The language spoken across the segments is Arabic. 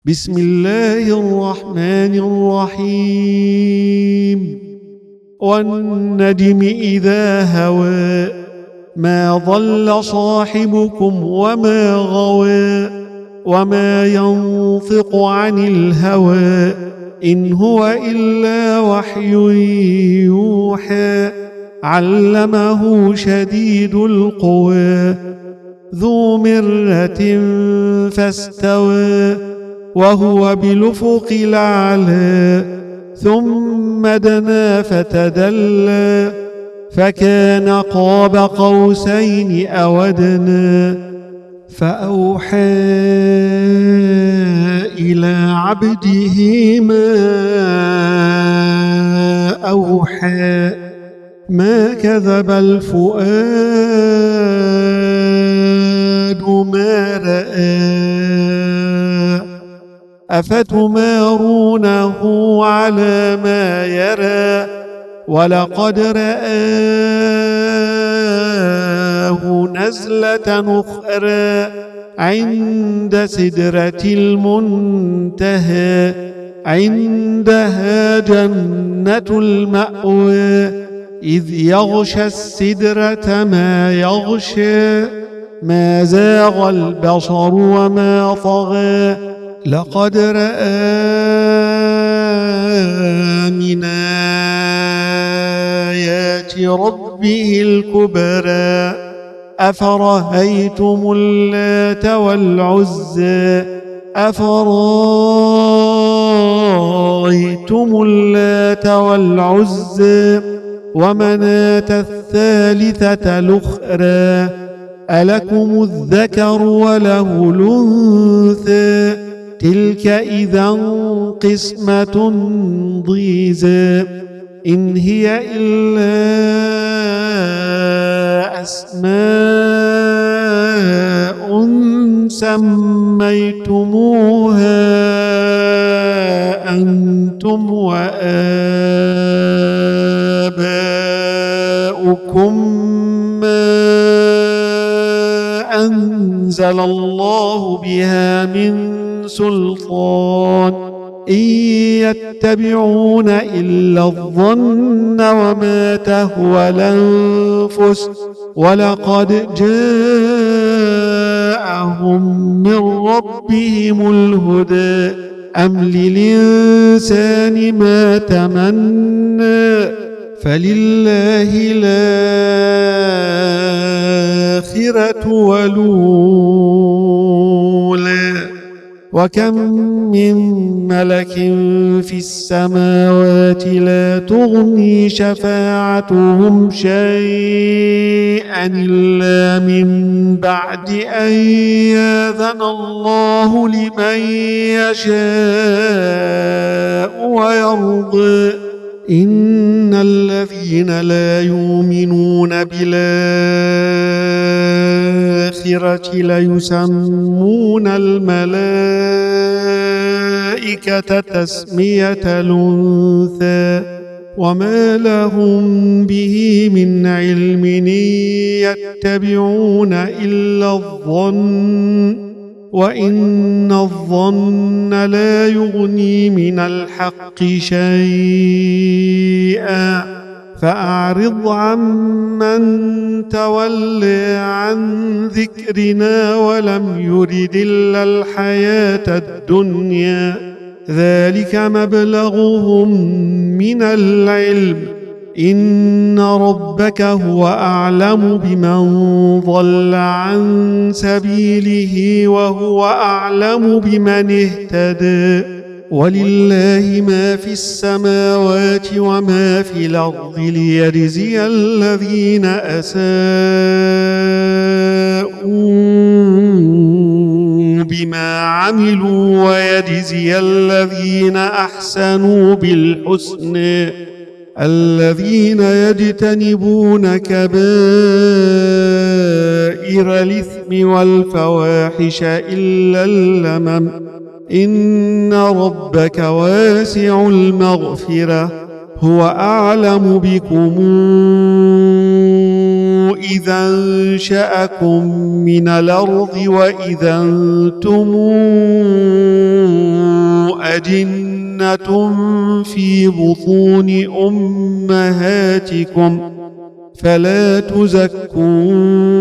بسم الله الرحمن الرحيم والنجم إذا هوى ما ضل صاحبكم وما غوى وما ينطق عن الهوى إن هو إلا وحي يوحى علمه شديد القوى ذو مرة فاستوى وهو بالأفق الأعلى ثم دنا فتدلى فكان قاب قوسين أو أدنى فأوحى إلى عبده ما أوحى ما كذب الفؤاد ما رأى أفتمارونه على ما يرى ولقد رآه نزلة أخرى عند سدرة المنتهى عندها جنة المأوى إذ يغشى السدرة ما يغشى ما زاغ البصر وما طغى لقد رأى من آيات ربه الكبرى أفرأيتم اللات والعزى أفرأيتم اللات والعزى ومناة الثالثة الأخرى ألكم الذكر وله الأنثى تلك إذا قسمة ضيزى إن هي إلا أسماء سميتموها أنتم وآباؤكم ما أنزل الله بها من سلطان إن يتبعون إلا الظن وما تهوى الأنفس ولقد جاءهم من ربهم الهدى أم للإنسان ما تمنى فلله الآخرة والأولى وكم من ملك في السماوات لا تغني شفاعتهم شيئا إلا من بعد أن يأذن الله لمن يشاء ويرضى إن الذين لا يؤمنون بالآخرة ليسمون الملائكة تسمية الأنثى وما لهم به من علم إن يتبعون إلا الظن وإن الظن لا يغني من الحق شيئا فأعرض عمن تولى عن ذكرنا ولم يرد إلا الحياة الدنيا ذلك مبلغهم من العلم إن ربك هو أعلم بمن ضل عن سبيله وهو أعلم بمن اهتدى ولله ما في السماوات وما في الأرض ليجزي الذين أساءوا بما عملوا ويجزي الذين أحسنوا بالحسنى الذين يجتنبون كبائر الإثم والفواحش إلا اللمم إن ربك واسع المغفرة هو أعلم بكم إذا أنشأكم من الأرض وإذا أنتم أجنة في بطون أمهاتكم فلا تزكوا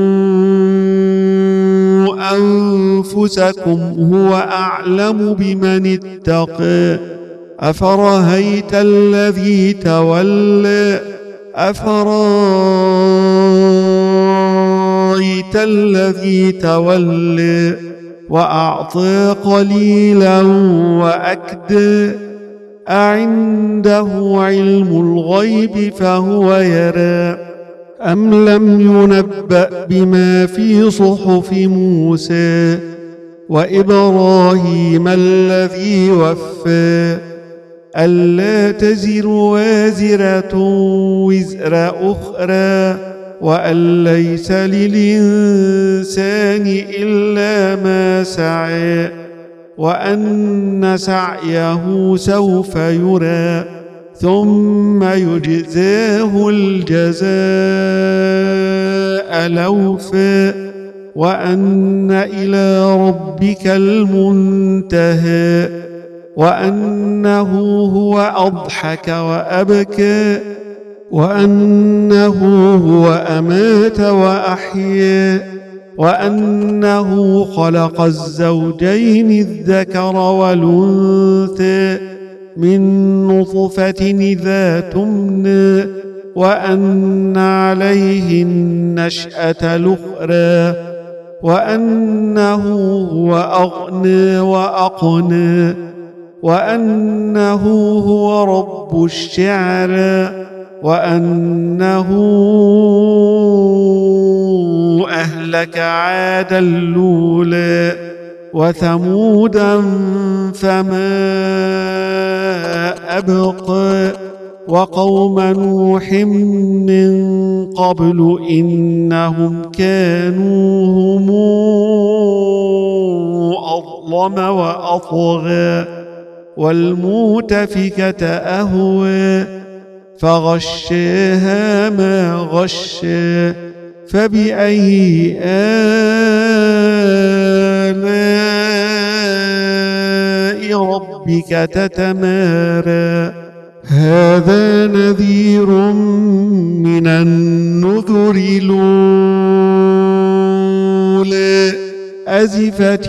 أنفسكم هو أعلم بمن اتقى أفرأيت الذي تولى وأعطى قليلا وأكدى أعنده علم الغيب فهو يرى أم لم ينبأ بما في صحف موسى وإبراهيم الذي وفى ألا تزر وازرة وزر أخرى وأن ليس للإنسان إلا ما سعى وأن سعيه سوف يرى ثم يجزاه الجزاء الأوفى وأن إلى ربك المنتهى وأنه هو أضحك وأبكى وأنه هو أمات وأحيا وأنه خلق الزوجين الذكر والأنثى من نطفة إذا تمنى وأن عليه النشأة الأخرى وأنه هو أغنى وأقنى وأنه هو رب الشعرى وأنه أهلك عادا الأولى وثمودا فما أبقى وقوم نوح من قبل إنهم كانوا هم أظلم وأطغى والمؤتفكة أهوى فغشاها ما غشى فبأي آلاء ربك تتمارى هذا نذير من النذر الأولى أزفت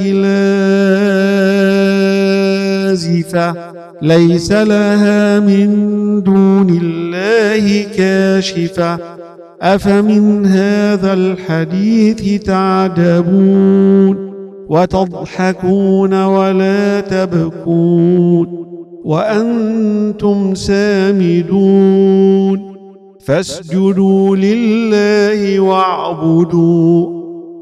الآزفة ليس لها من دون الله كاشفة أفمن هذا الحديث تعجبون وتضحكون ولا تبكون وأنتم سامدون فاسجدوا لله واعبدوا